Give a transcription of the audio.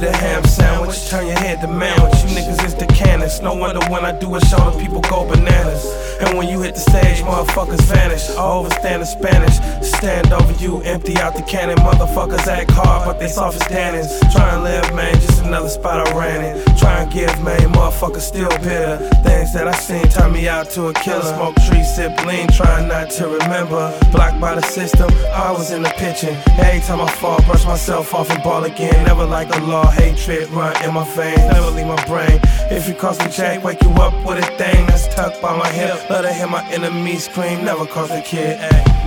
eat a ham sandwich, turn your head to manwich. You niggas is the cannons. No wonder when I do a show, the people go bananas. And when you hit the stage, motherfuckers vanish. I overstand the Spanish, stand over you, empty out the cannon. Motherfuckers act hard, but they soft as tannins. Try and live, man, just another spot I ran in. Try and give, man, motherfuckers still bitter. Things that I seen turn me out to a killer. Smoke trees, sip lean, trying not to remember. Blocked by the system, I was in the pitching. Every time I fall, brush myself off and ball again. Never like the law, hatred run in my veins, never leave my brain. If you cost me jack, wake you up with a thing that's tucked by my hip. Let her hear my enemies scream, never cost a kid, ayy.